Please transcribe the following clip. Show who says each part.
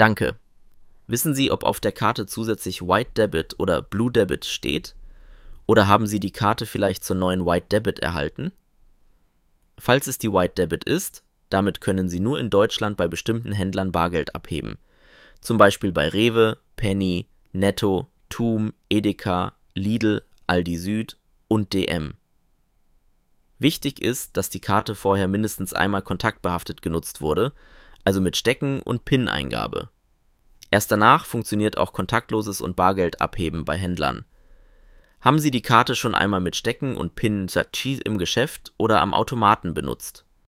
Speaker 1: Danke. Wissen Sie, ob auf der Karte zusätzlich White Debit oder Blue Debit steht? Oder haben Sie die Karte vielleicht zur neuen White Debit erhalten? Falls es die White Debit ist, damit können Sie nur in Deutschland bei bestimmten Händlern Bargeld abheben. Zum Beispiel bei Rewe, Penny, Netto, TUM, Edeka, Lidl, Aldi Süd und DM. Wichtig ist, dass die Karte vorher mindestens einmal kontaktbehaftet genutzt wurde, also mit Stecken und PIN-Eingabe. Erst danach funktioniert auch kontaktloses und Bargeldabheben bei Händlern. Haben Sie die Karte schon einmal mit Stecken und PIN im Geschäft oder am Automaten benutzt?